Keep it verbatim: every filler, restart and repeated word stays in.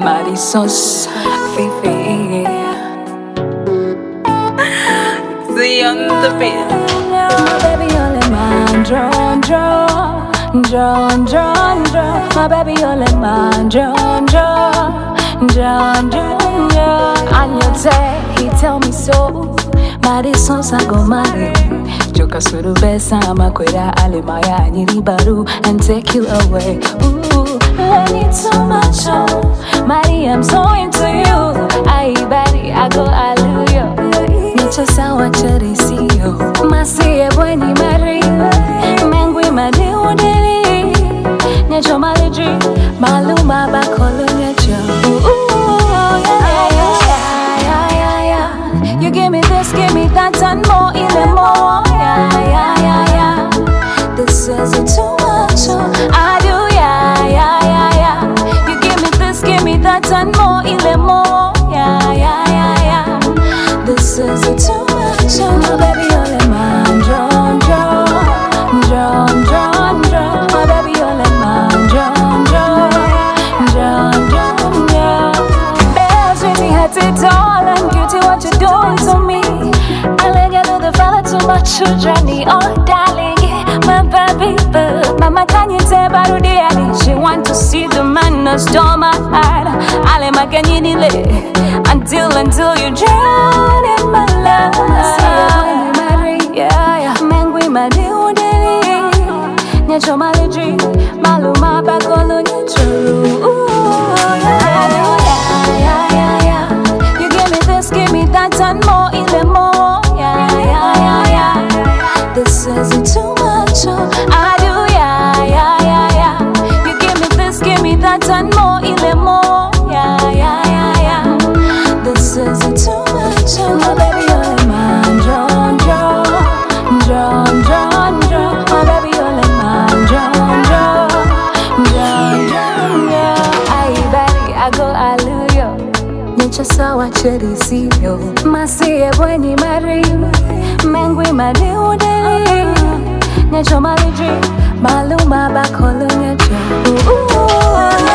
Marisos Fifi. See on the beat. My baby only man, drawn, draw, drawn, drawn, draw. My baby only man, drawn, draw, drawn, drawn, draw. And you say he tell me so. Marisos I go marry. Joka suru besa makwera alemaya nyiribaru and take you away. Ooh, I need so much. Oh, Mari, I'm so into you. I bari I go hallelujah. Nature sawa cheri siyo. Masiye bweni mari. Mengwi madi udeli. Nature maliji. Maluma bakolo nature. Ooh, yeah, yeah, yeah, yeah, yeah. You give me this, give me that and more, even more. Yeah, yeah, yeah, yeah. This isn't too much. Oh, I do, yeah, yeah, yeah, yeah. You give me this, give me that and more, even more. Yeah, yeah, yeah, yeah. This isn't too much. Oh, my baby, only man, drawn, drawn, drawn, drawn, drawn. My baby, only man, drawn, drawn, drawn, drawn, drawn. Bears with me head to all and guilty what you're doing to me. I let you know the fella too much children, oh darling, my baby boo. Mama can you tell about the alley? She want to see the man that stole my heart. Ale makanyini le until until you drown in my love. Yeah, yeah. Mengwi madi udeli. Nyacho maliji, maluma bakolo nyacho. Yeah, yeah, yeah, yeah. You give me this, give me that and more, even more. Yeah, yeah, yeah, yeah. This isn't too much. Oh, I do, yeah, yeah, yeah, yeah. You give me this, give me that and more, even more. Yeah, yeah, yeah, yeah. This isn't too much. Oh, my baby, only man, drawn, drawn, drawn, drawn, drawn. My baby, only man, drawn, drawn, drawn, drawn, drawn. I baby, I go hallelujah. Nature sawa cheri siyo. Masiye bweni mari. Mengwi madi udeli. Nature maliji. Maluma bakolo nature. Ooh.